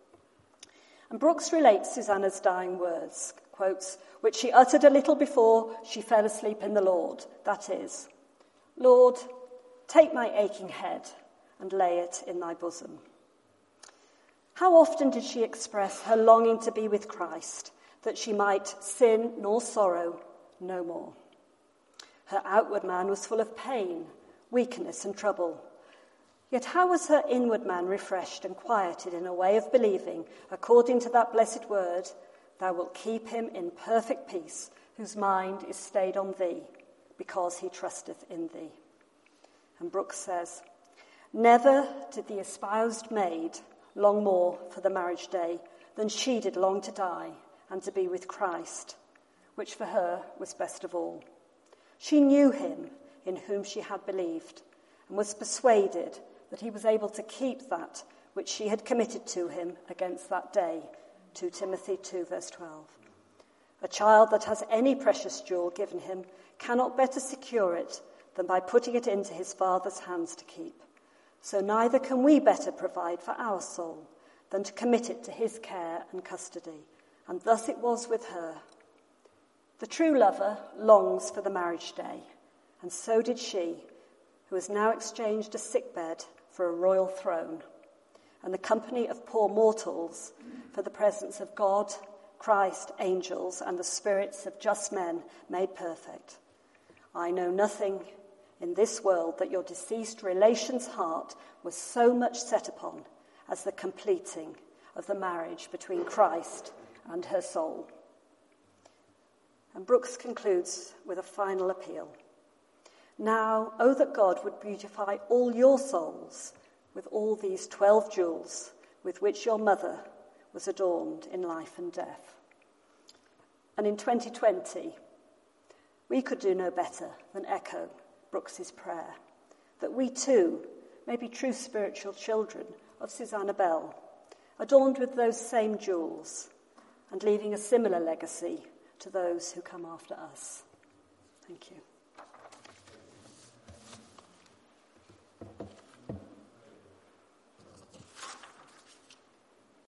And Brooks relates Susanna's dying words, quotes, which she uttered a little before she fell asleep in the Lord. That is, Lord, take my aching head and lay it in thy bosom. How often did she express her longing to be with Christ, that she might sin nor sorrow no more? Her outward man was full of pain, weakness and trouble. Yet how was her inward man refreshed and quieted in a way of believing, according to that blessed word, thou wilt keep him in perfect peace, whose mind is stayed on thee, because he trusteth in thee. And Brooks says, never did the espoused maid long more for the marriage day than she did long to die and to be with Christ, which for her was best of all. She knew him in whom she had believed, and was persuaded that he was able to keep that which she had committed to him against that day. Second Timothy two, verse twelve. A child that has any precious jewel given him cannot better secure it than by putting it into his father's hands to keep. So neither can we better provide for our soul than to commit it to his care and custody. And thus it was with her. The true lover longs for the marriage day, and so did she, who has now exchanged a sickbed for a royal throne, and the company of poor mortals for the presence of God, Christ, angels, and the spirits of just men made perfect. I know nothing in this world that your deceased relation's heart was so much set upon as the completing of the marriage between Christ and her soul. And Brooks concludes with a final appeal. Now, oh, that God would beautify all your souls with all these twelve jewels with which your mother was adorned in life and death. And in twenty twenty, we could do no better than echo Brooks's prayer, that we too may be true spiritual children of Susanna Bell, adorned with those same jewels and leaving a similar legacy to those who come after us. Thank you.